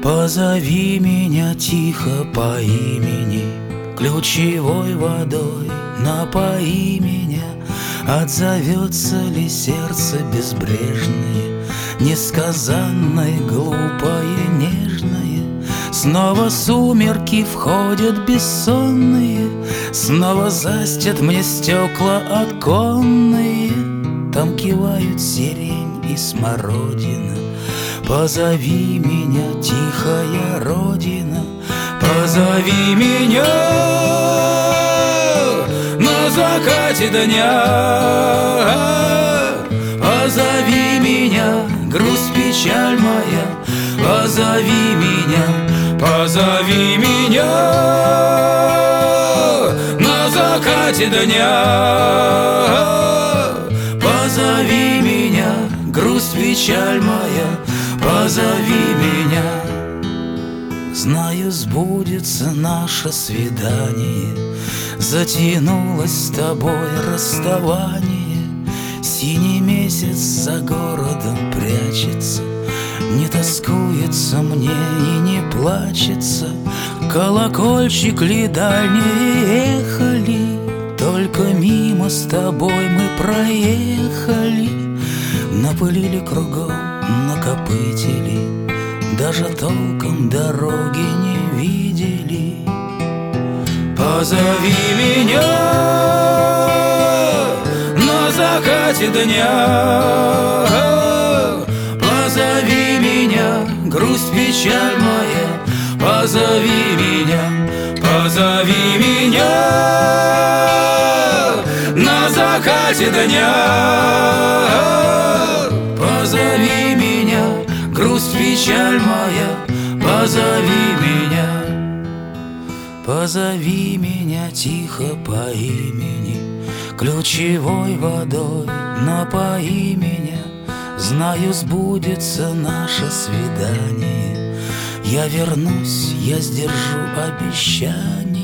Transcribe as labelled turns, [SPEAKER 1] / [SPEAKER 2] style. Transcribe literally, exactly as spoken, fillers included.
[SPEAKER 1] Позови меня тихо по имени, ключевой водой напои меня. Отзовется ли сердце безбрежное, несказанное, глупое, нежное? Снова сумерки входят бессонные, снова застят мне стекла оконные. Там кивают сирень и смородина. Позови меня, тихая родина, позови меня на закате дня. Позови меня, грусть, печаль моя, позови меня, позови меня на закате дня. Позови меня, грусть, печаль моя, позови меня. Знаю, сбудется наше свидание, затянулось с тобой расставание. Синий месяц за городом прячется, не тоскуется мне и не плачется. Колокольчик ли дальние ехали, только мимо с тобой мы проехали. Напылили кругом, накопытили, даже толком дороги не видели. Позови меня на закате дня. Позови меня, грусть, печаль моя, позови меня, позови меня на закате дня. Позови меня, грусть, печаль моя, позови меня. Позови меня тихо по имени, ключевой водой напои меня. Знаю, сбудется наше свидание, я вернусь, я сдержу обещание.